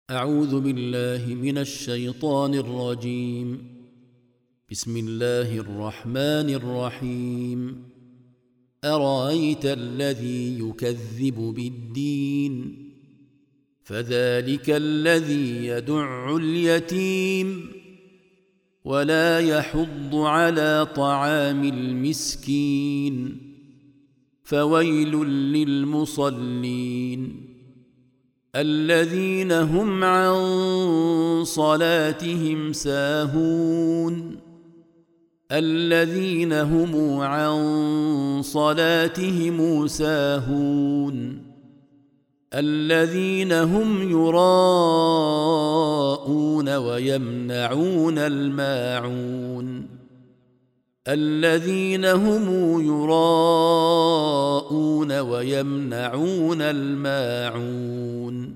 أعوذ بالله من الشيطان الرجيم. بسم الله الرحمن الرحيم. أرأيت الذي يكذب بالدين فذلك الذي يدع اليتيم ولا يحض على طعام المسكين فويل للمصلين الذين هم عن صلاتهم ساهون الذين هم عن صلاتهم ساهون الذين هم يراءون ويمنعون الماعون الذين هم يراءون ويمنعون الماعون